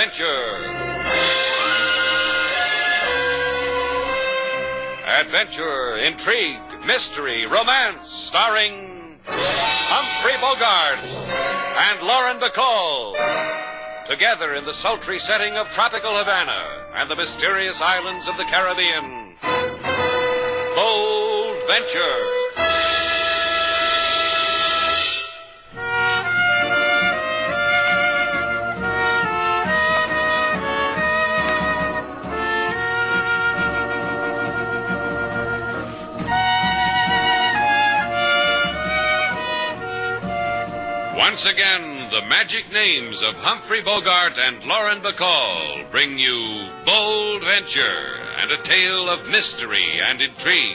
Adventure. Adventure, intrigue, mystery, romance, starring Humphrey Bogart and Lauren Bacall. Together in the sultry setting of tropical Havana and the mysterious islands of the Caribbean. Bold Venture. Once again, the magic names of Humphrey Bogart and Lauren Bacall bring you Bold Venture and a tale of mystery and intrigue.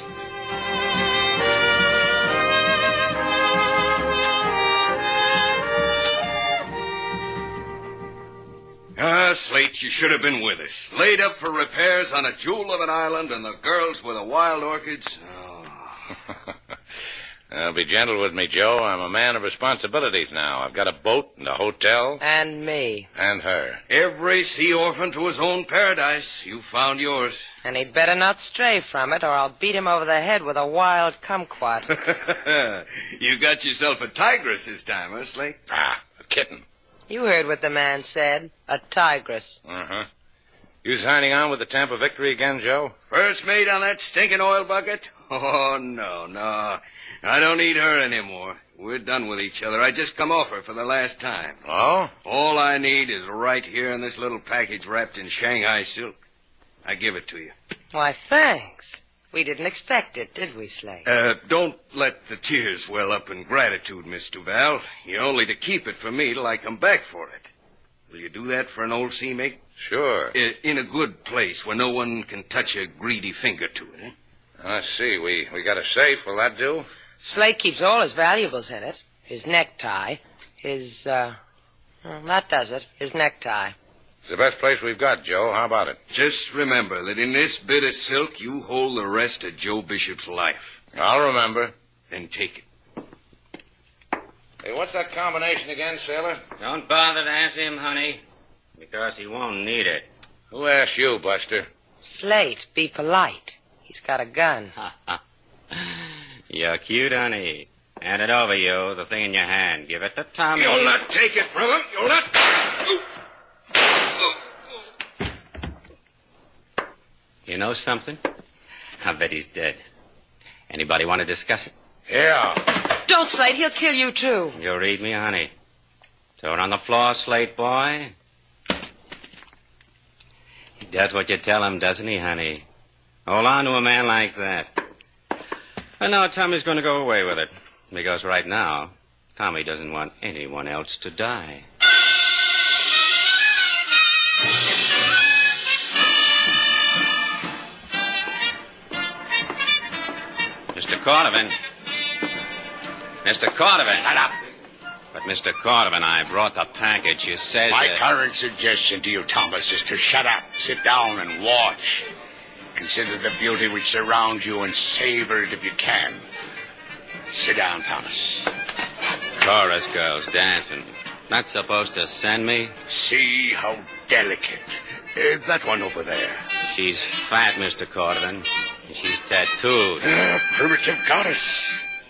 Slate, you should have been with us. Laid up for repairs on a jewel of an island and the girls with the wild orchids. Oh. Be gentle with me, Joe. I'm a man of responsibilities now. I've got a boat and a hotel. And me. And her. Every sea orphan to his own paradise. You found yours. And he'd better not stray from it, or I'll beat him over the head with a wild kumquat. You got yourself a tigress this time, huh, Slate? Ah, a kitten. You heard what the man said. A tigress. Uh-huh. You signing on with the Tampa Victory again, Joe? First mate on that stinking oil bucket? Oh, no. I don't need her anymore. We're done with each other. I just come off her for the last time. Oh? All I need is right here in this little package wrapped in Shanghai silk. I give it to you. Why, thanks. We didn't expect it, did we, Slate? Don't let the tears well up in gratitude, Miss Duval. You're only to keep it for me till I come back for it. Will you do that for an old sea mate? Sure. In a good place where no one can touch a greedy finger to it, eh? Let's see. We got a safe. Will that do? Slate keeps all his valuables in it. His necktie. That does it. His necktie. It's the best place we've got, Joe. How about it? Just remember that in this bit of silk, you hold the rest of Joe Bishop's life. I'll remember. Then take it. Hey, what's that combination again, sailor? Don't bother to ask him, honey, because he won't need it. Who asked you, Buster? Slate, be polite. He's got a gun. You're cute, honey. Hand it over, you, the thing in your hand. Give it to Tommy. You'll not take it from him. You'll not. You know something? I bet he's dead. Anybody want to discuss it? Yeah. Don't, Slate. He'll kill you, too. You read me, honey. Throw it on the floor, Slate boy. He does what you tell him, doesn't he, honey? Hold on to a man like that. And now Tommy's going to go away with it. Because right now, Tommy doesn't want anyone else to die. Mr. Cordovan. Mr. Cordovan. Shut up. But, Mr. Cordovan, I brought the package. You said My current suggestion to you, Thomas, is to shut up, sit down, and watch. Consider the beauty which surrounds you and savor it if you can. Sit down, Thomas. Chorus girls dancing. Not supposed to send me? See how delicate. That one over there. She's fat, Mr. Cordovan. She's tattooed. Primitive goddess.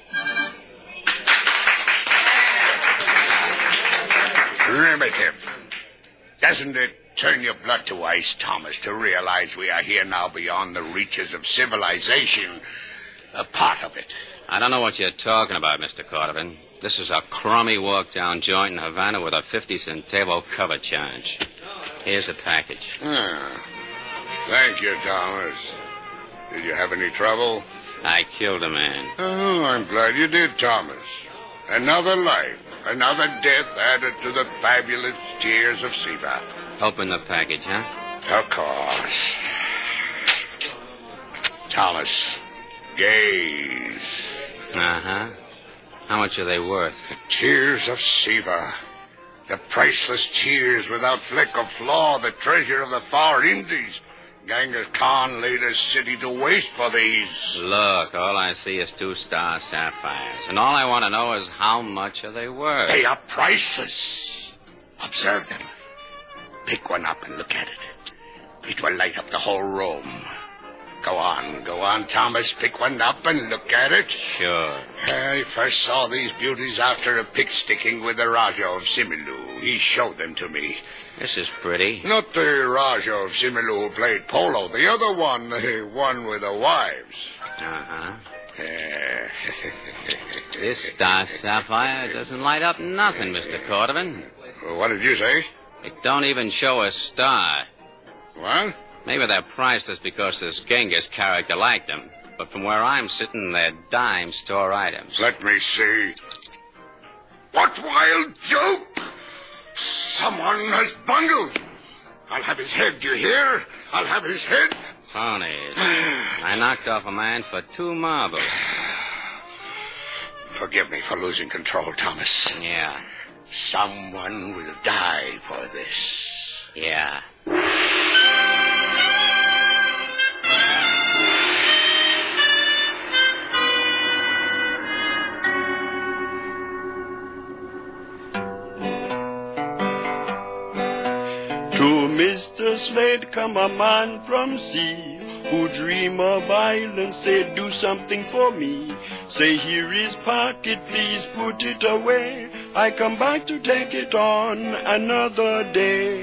Primitive. Doesn't it turn your blood to ice, Thomas, to realize we are here now beyond the reaches of civilization? A part of it. I don't know what you're talking about, Mr. Cordovan. This is a crummy walk-down joint in Havana with a 50-centavo cover charge. Here's the package. Thank you, Thomas. Did you have any trouble? I killed a man. Oh, I'm glad you did, Thomas. Another life, another death added to the fabulous Tears of Siva. Open the package, huh? Of course. Thomas, gaze. Uh-huh. How much are they worth? The Tears of Siva. The priceless tears without fleck or flaw, the treasure of the far Indies. Genghis Khan laid his city to waste for these. Look, all I see is 2-star sapphires. And all I want to know is how much are they worth? They are priceless. Observe them. pick one up and look at it. It will light up the whole room. Go on, Thomas. Pick one up and look at it. Sure. I first saw these beauties after a pick-sticking with the Raja of Similou. He showed them to me. This is pretty. Not the Raja of Similou who played polo. The other one, the one with the wives. Uh-huh. Eh, This star sapphire doesn't light up nothing, Mr. Cordovan. What did you say? It don't even show a star. What? Maybe they're priceless because this Genghis character liked them. But from where I'm sitting, they're dime store items. Let me see. What wild joke! Someone has bungled. I'll have his head, do you hear? I'll have his head. Ponies. I knocked off a man for 2 marbles. Forgive me for losing control, Thomas. Yeah. Someone will die for this. Yeah. To Mr. Slade come a man from sea, who dream of island, say do something for me. Say here is pocket, please put it away. I come back to take it on another day.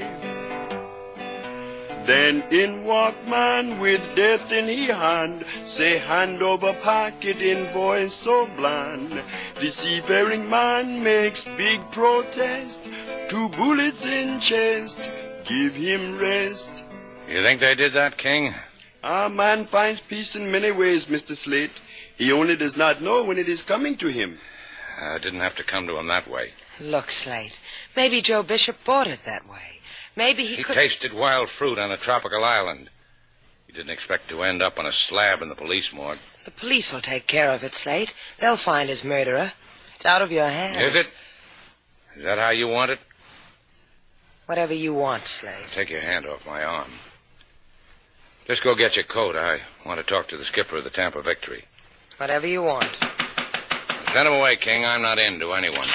Then in walk man with death in he hand, say hand over pocket in voice so bland. The seafaring man makes big protest, 2 bullets in chest, give him rest. You think they did that, King? A man finds peace in many ways, Mr. Slate. He only does not know when it is coming to him. I didn't have to come to him that way. Look, Slate, maybe Joe Bishop bought it that way. Maybe he could... tasted wild fruit on a tropical island. He didn't expect to end up on a slab in the police morgue. The police will take care of it, Slate. They'll find his murderer. It's out of your hands. Is it? Is that how you want it? Whatever you want, Slate. Take your hand off my arm. Just go get your coat. I want to talk to the skipper of the Tampa Victory. Whatever you want. Send him away, King. I'm not in to anyone.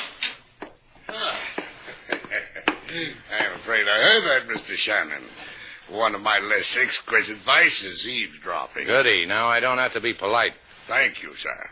I'm afraid I heard that, Mr. Shannon. One of my less exquisite vices, eavesdropping. Goody. Now I don't have to be polite. Thank you, sir.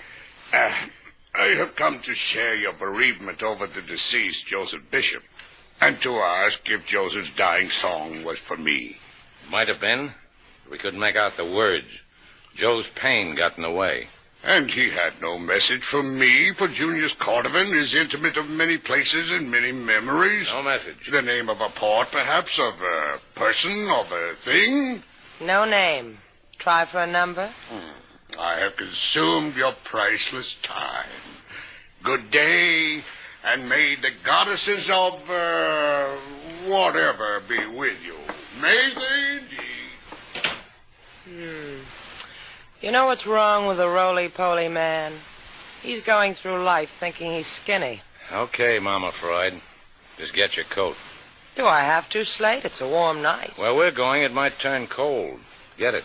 I have come to share your bereavement over the deceased Joseph Bishop, and to ask if Joseph's dying song was for me. Might have been. We couldn't make out the words. Joe's pain got in the way. And he had no message from me, for Junius Cordovan is intimate of many places and many memories. No message. The name of a port, perhaps, of a person, of a thing? No name. Try for a number? I have consumed your priceless time. Good day, and may the goddesses of, whatever be with you. May they indeed. You know what's wrong with the roly-poly man? He's going through life thinking he's skinny. Okay, Mama Freud. Just get your coat. Do I have to, Slate? It's a warm night. Where we're going, it might turn cold. Get it.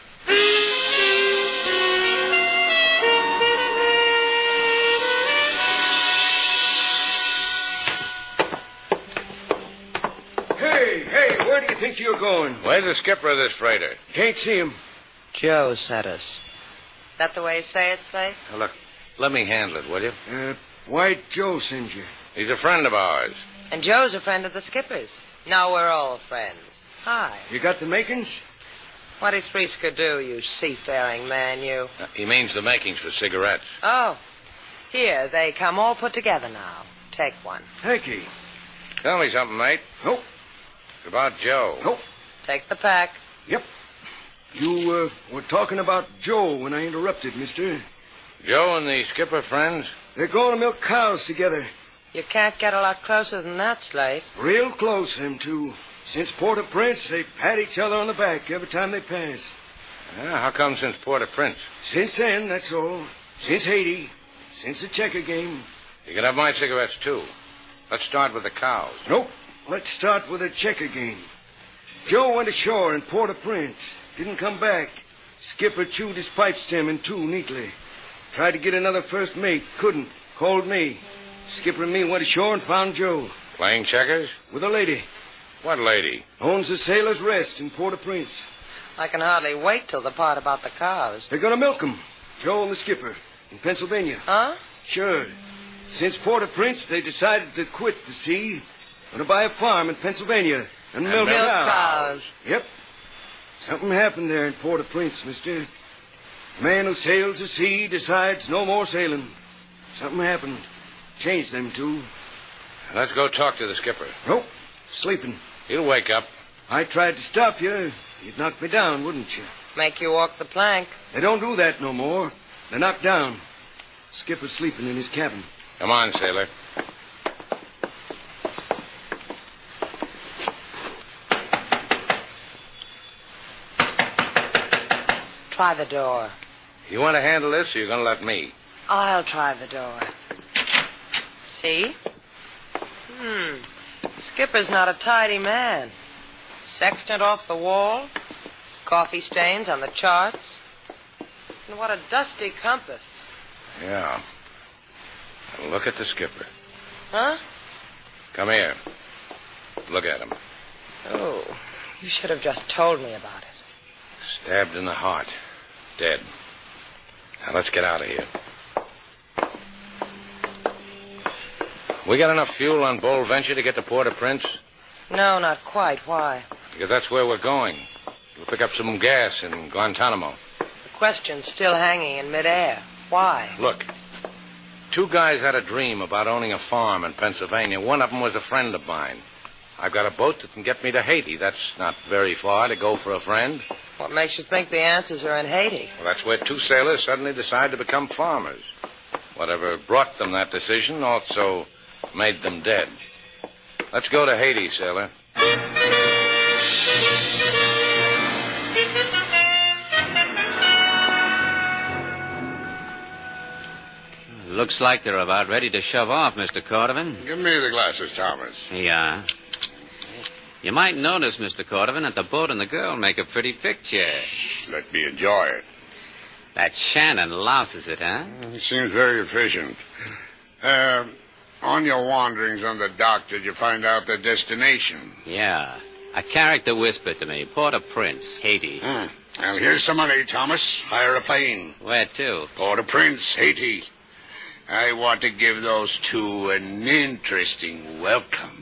Hey, where do you think you're going? Where's the skipper of this freighter? Can't see him. Joe sent us. Is that the way you say it, Slate? Now, look, let me handle it, will you? Why'd Joe send you? He's a friend of ours. And Joe's a friend of the skipper's. Now we're all friends. Hi. You got the makings? What is Frisker do, you seafaring man, you? He means the makings for cigarettes. Oh. Here, they come all put together now. Take one. Thank you. Tell me something, mate. Nope. It's about Joe. Nope. Take the pack. Yep. You were talking about Joe when I interrupted, mister. Joe and the skipper friends? They're going to milk cows together. You can't get a lot closer than that, Slate. Real close, them two. Since Port-au-Prince, they pat each other on the back every time they pass. Yeah, how come since Port-au-Prince? Since then, that's all. Since Haiti. Since the checker game. You can have my cigarettes, too. Let's start with the cows. Nope. Let's start with the checker game. Joe went ashore in Port-au-Prince. Didn't come back. Skipper chewed his pipe stem in two neatly. Tried to get another first mate. Couldn't. Called me. Skipper and me went ashore and found Joe. Playing checkers? With a lady. What lady? Owns the Sailor's Rest in Port-au-Prince. I can hardly wait till the part about the cows. They're gonna milk 'em. Joe and the skipper in Pennsylvania. Huh? Sure. Since Port-au-Prince, they decided to quit the sea. Gonna buy a farm in Pennsylvania and milk cows. Yep. Something happened there in Port-au-Prince, mister. A man who sails the sea decides no more sailing. Something happened. Changed them two. Let's go talk to the skipper. Nope. Sleeping. He'll wake up. I tried to stop you. You'd knock me down, wouldn't you? Make you walk the plank. They don't do that no more. They're knocked down. Skipper's sleeping in his cabin. Come on, sailor. Try the door. You want to handle this, or you're going to let me? I'll try the door. See? The skipper's not a tidy man. Sextant off the wall. Coffee stains on the charts. And what a dusty compass. Yeah. Now look at the skipper. Huh? Come here. Look at him. Oh, you should have just told me about it. Stabbed in the heart. Dead. Now let's get out of here. We got enough fuel on Bold Venture to get to Port-au-Prince? No, not quite. Why? Because that's where we're going. We'll pick up some gas in Guantanamo. The question's still hanging in midair. Why? Look, two guys had a dream about owning a farm in Pennsylvania. One of them was a friend of mine. I've got a boat that can get me to Haiti. That's not very far to go for a friend. What makes you think the answers are in Haiti? Well, that's where two sailors suddenly decide to become farmers. Whatever brought them that decision also made them dead. Let's go to Haiti, sailor. Looks like they're about ready to shove off, Mr. Cordovan. Give me the glasses, Thomas. Yeah. You might notice, Mr. Cordovan, that the boat and the girl make a pretty picture. Let me enjoy it. That Shannon louses it, huh? He seems very efficient. On your wanderings on the dock, did you find out the destination? Yeah. A character whispered to me, Port-au-Prince, Haiti. Well, here's some money, Thomas. Hire a plane. Where to? Port-au-Prince, Haiti. I want to give those two an interesting welcome.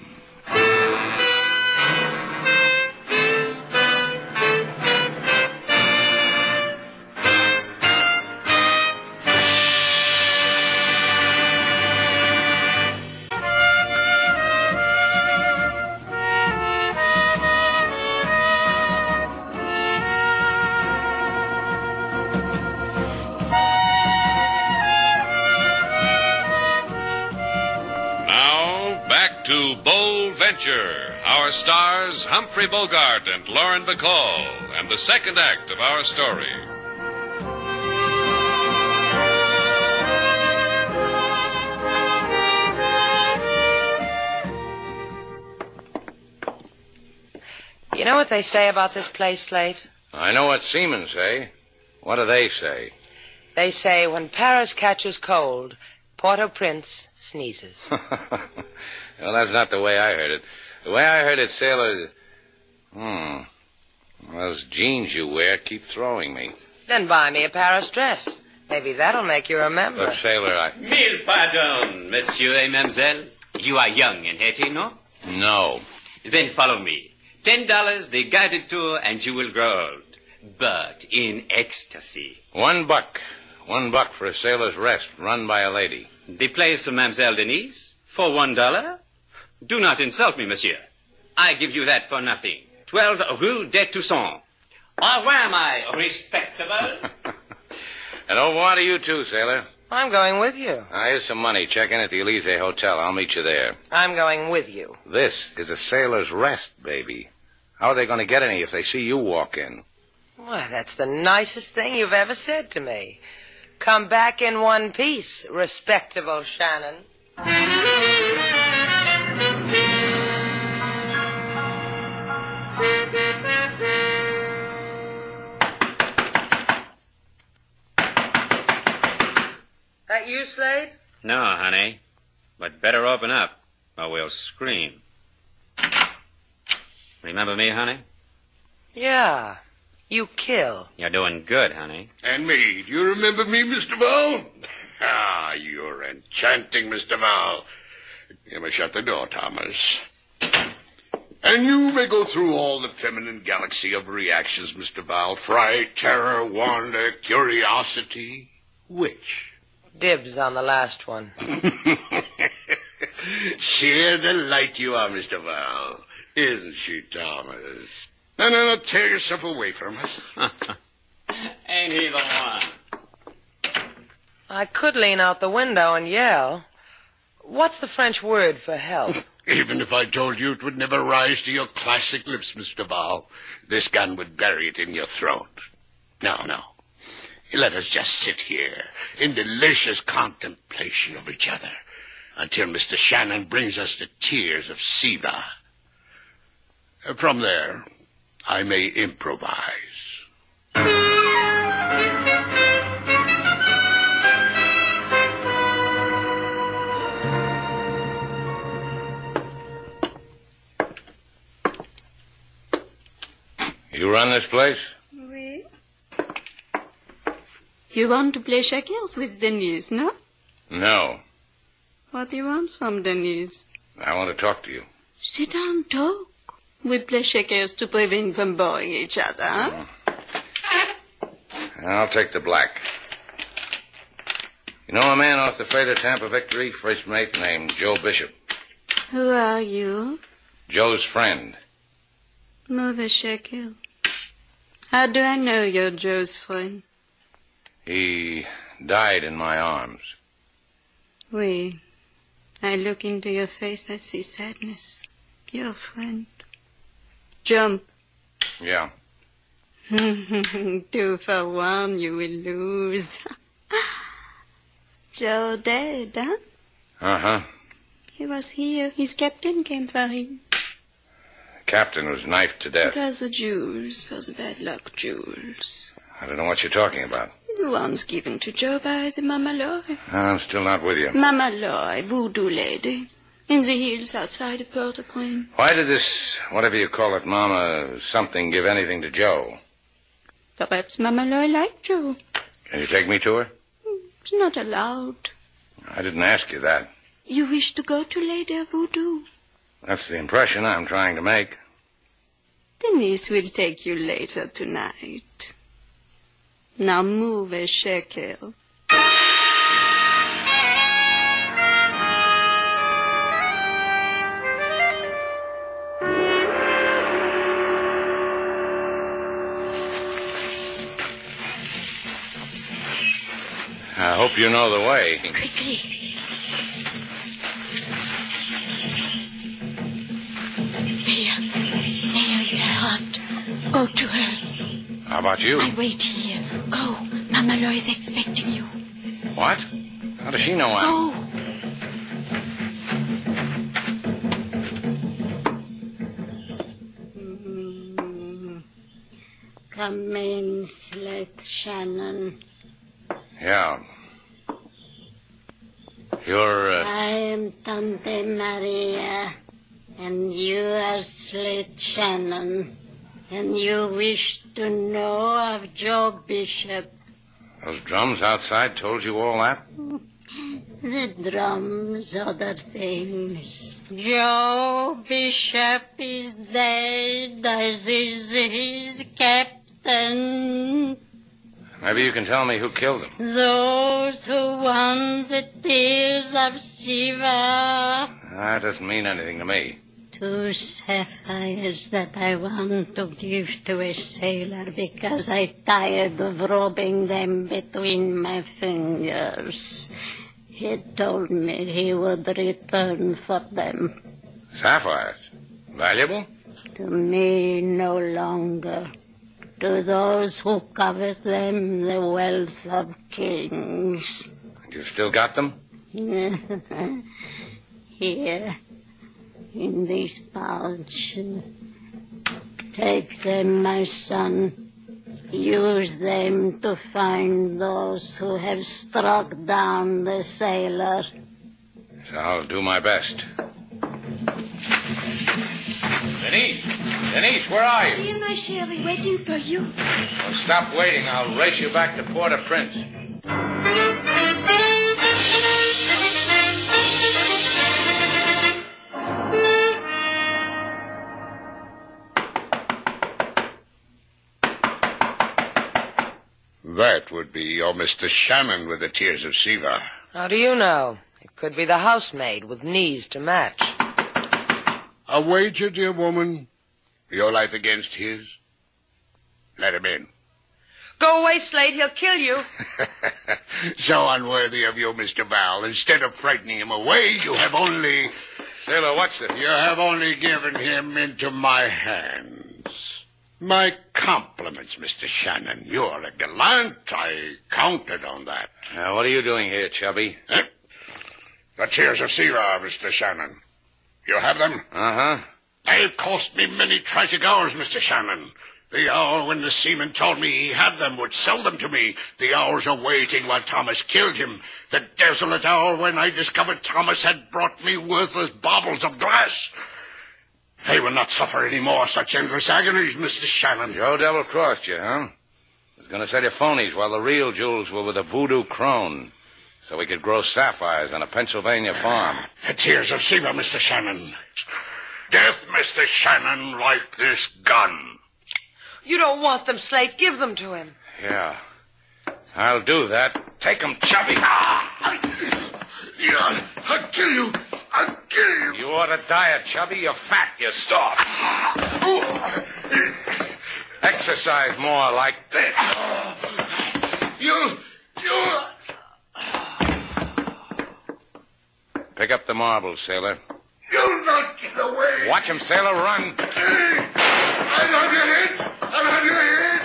To Bold Venture, our stars Humphrey Bogart and Lauren Bacall, and the second act of our story. You know what they say about this place, Slate? I know what seamen say. What do they say? They say when Paris catches cold, Port-au-Prince sneezes. Well, that's not the way I heard it. The way I heard it, sailor... Those jeans you wear keep throwing me. Then buy me a Paris dress. Maybe that'll make you remember. Look, sailor, Mille pardons, monsieur et mademoiselle. You are young in Haiti, no? No. Then follow me. $10, the guided tour, and you will grow old. But in ecstasy. $1. $1 for a sailor's rest, run by a lady. The place of Mademoiselle Denise? For $1? Do not insult me, monsieur. I give you that for nothing. 12 Rue des Toussaint. Au revoir, my respectable. And au revoir to you, too, sailor. I'm going with you. Here's some money. Check in at the Elysee Hotel. I'll meet you there. I'm going with you. This is a sailor's rest, baby. How are they going to get any if they see you walk in? Why, that's the nicest thing you've ever said to me. Come back in one piece, respectable Shannon. That you, Slade? No, honey. But better open up, or we'll scream. Remember me, honey? Yeah. You kill. You're doing good, honey. And me. Do you remember me, Mr. Val? Ah, you're enchanting, Mr. Val. You may shut the door, Thomas. And you may go through all the feminine galaxy of reactions, Mr. Val. Fright, terror, wonder, curiosity. Which? Dibs on the last one. Sheer delight you are, Mr. Val. Isn't she, Thomas? No, tear yourself away from us. Ain't he the one? I could lean out the window and yell. What's the French word for help? Even if I told you, it would never rise to your classic lips, Mr. Val. This gun would bury it in your throat. No. Let us just sit here in delicious contemplation of each other until Mr. Shannon brings us the tears of Siva. From there, I may improvise. You run this place? Oui. You want to play checkers with Denise, no? No. What do you want from Denise? I want to talk to you. Sit down, talk. We play checkers to prevent from boring each other, huh? I'll take the black. You know a man off the freighter Tampa Victory, first mate named Joe Bishop? Who are you? Joe's friend. Move shekel. How do I know you're Joe's friend? He died in my arms. Oui. I look into your face, I see sadness. Your friend. Jump. Yeah. 2 for 1, you will lose. Joe dead, huh? Uh-huh. He was here. His captain came for him. Captain was knifed to death. It was the jewels, for the bad luck jewels. I don't know what you're talking about. The ones given to Joe by the Mama Loy. I'm still not with you. Mama Loy, voodoo lady. In the hills outside of Port-au-Prince. Why did this, whatever you call it, Mama something, give anything to Joe? Perhaps Mama Loy liked Joe. Can you take me to her? It's not allowed. I didn't ask you that. You wish to go to Lady Voodoo? That's the impression I'm trying to make. Denise will take you later tonight. Now move a shekel. I hope you know the way. Quickly. There is her hut. Go to her. How about you? I wait here. Go. Mama Loy is expecting you. What? How does she know I'm... Go. Come in, Slate Shannon. Yeah. You're, I am Tante Maria, and you are Slate Shannon, and you wish to know of Joe Bishop. Those drums outside told you all that? The drums, other things. Joe Bishop is dead, as is his captain. Maybe you can tell me who killed him. Those who won the tears of Shiva. That doesn't mean anything to me. 2 sapphires that I want to give to a sailor because I'm tired of rubbing them between my fingers. He told me he would return for them. Sapphires? Valuable? To me, no longer. To those who covet them, the wealth of kings. You still got them? Here, in this pouch. Take them, my son. Use them to find those who have struck down the sailor. So I'll do my best. Denise, where are you? Here, my Shirley, waiting for you. Well, stop waiting. I'll race you back to Port-au-Prince. That would be your Mr. Shannon with the Tears of Siva. How do you know? It could be the housemaid with knees to match. A wager, dear woman? Your life against his? Let him in. Go away, Slate. He'll kill you. So unworthy of you, Mr. Val. Instead of frightening him away, you have only... Sailor, what's it? You have only given him into my hands. My compliments, Mr. Shannon. You're a gallant. I counted on that. Now, what are you doing here, Chubby? The Tears of Siva, Mr. Shannon. You have them? Uh-huh. They've cost me many tragic hours, Mr. Shannon. The hour when the seaman told me he had them would sell them to me. The hours of waiting while Thomas killed him. The desolate hour when I discovered Thomas had brought me worthless baubles of glass. I will not suffer any more such endless agonies, Mr. Shannon. Joe double-crossed you, huh? Was going to sell you phonies while the real jewels were with a voodoo crone, so we could grow sapphires on a Pennsylvania farm. The Tears of Siva, Mr. Shannon. Death, Mr. Shannon, like this gun. You don't want them, Slate. Give them to him. Yeah. I'll do that. Take them, Chubby. Yeah, I'll kill you. I'll kill you. You ought to diet, Chubby. You're fat. You're starved. Exercise more like this. You... Pick up the marbles, sailor. You'll not get away. Watch him, sailor. Run. I'll have your head. I'll have your head.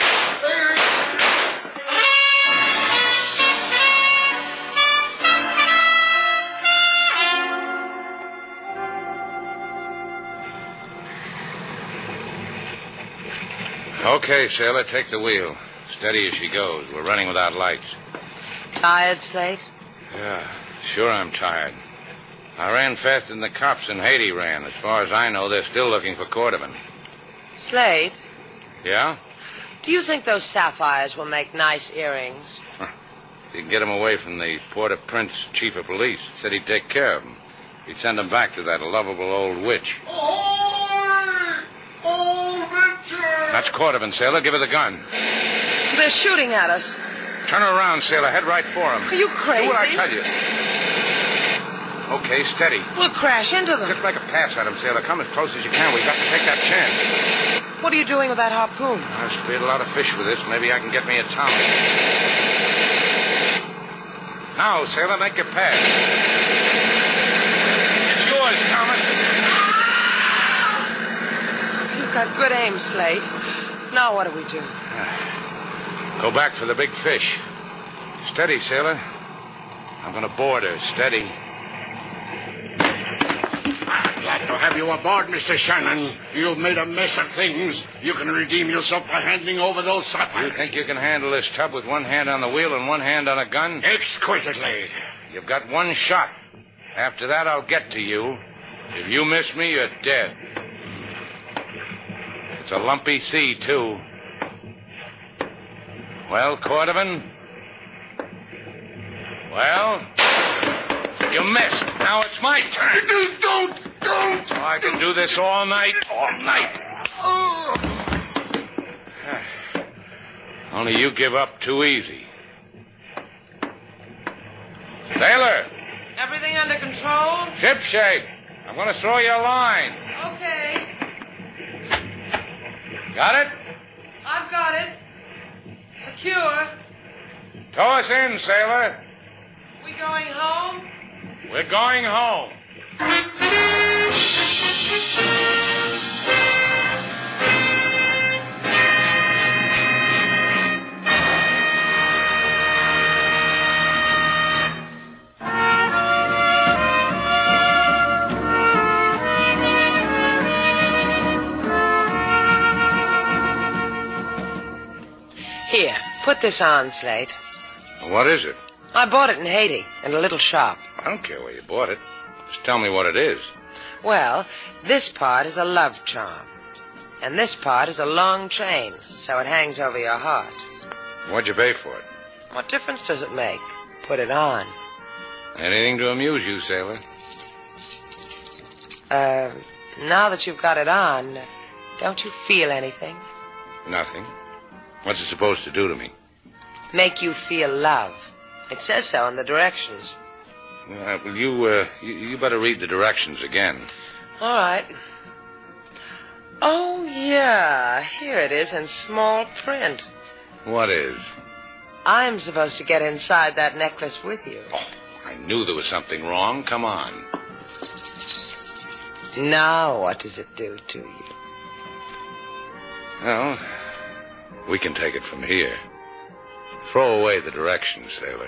Okay, sailor, take the wheel. Steady as she goes. We're running without lights. Tired, Slate? Yeah, sure I'm tired. I ran faster than the cops in Haiti ran. As far as I know, they're still looking for Cordovan. Slate? Yeah? Do you think those sapphires will make nice earrings? You can get them away from the Port-au-Prince chief of police. Said he'd take care of them. He'd send them back to that lovable old witch. That's Cordovan, sailor. Give her the gun. They're shooting at us. Turn her around, sailor. Head right for him. Are you crazy? Do what I tell you. Okay, steady. We'll crash into them. Just make a pass at him, sailor. Come as close as you can. We've got to take that chance. What are you doing with that harpoon? I've speared a lot of fish with this. Maybe I can get me a Thomas. Now, sailor, make your pass. It's yours, Thomas. You've got good aim, Slate. Now what do we do? Go back for the big fish. Steady, sailor. I'm going to board her. Steady. Glad to have you aboard, Mr. Shannon. You've made a mess of things. You can redeem yourself by handing over those sapphires. You think you can handle this tub with one hand on the wheel and one hand on a gun? Exquisitely. You've got one shot. After that, I'll get to you. If you miss me, you're dead. It's a lumpy sea, too. Well, Cordovan? Well? You missed. Now it's my turn. Don't! Oh, I can do this all night. All night. Only you give up too easy. Sailor! Everything under control? Shipshape. I'm going to throw you a line. Okay. Got it? I've got it. Secure. Tow us in, sailor. We going home? We're going home. Here, put this on, Slate. What is it? I bought it in Haiti, in a little shop. I don't care where you bought it. Just tell me what it is. Well, this part is a love charm. And this part is a long train, so it hangs over your heart. What'd you pay for it? What difference does it make? Put it on. Anything to amuse you, sailor? Now that you've got it on, don't you feel anything? Nothing. What's it supposed to do to me? Make you feel love. It says so in the directions. Well, you better read the directions again. All right. Oh, yeah. Here it is in small print. What is? I'm supposed to get inside that necklace with you. Oh, I knew there was something wrong. Come on. Now what does it do to you? Well, we can take it from here. Throw away the directions, sailor.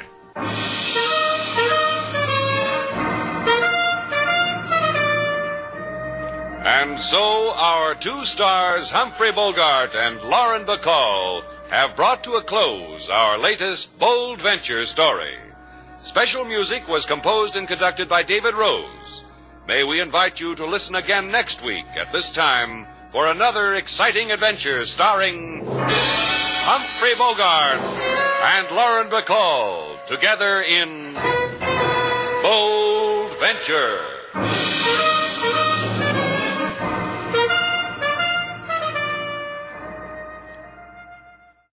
And so our two stars, Humphrey Bogart and Lauren Bacall, have brought to a close our latest Bold Venture story. Special music was composed and conducted by David Rose. May we invite you to listen again next week at this time for another exciting adventure starring Humphrey Bogart and Lauren Bacall together in Bold Venture.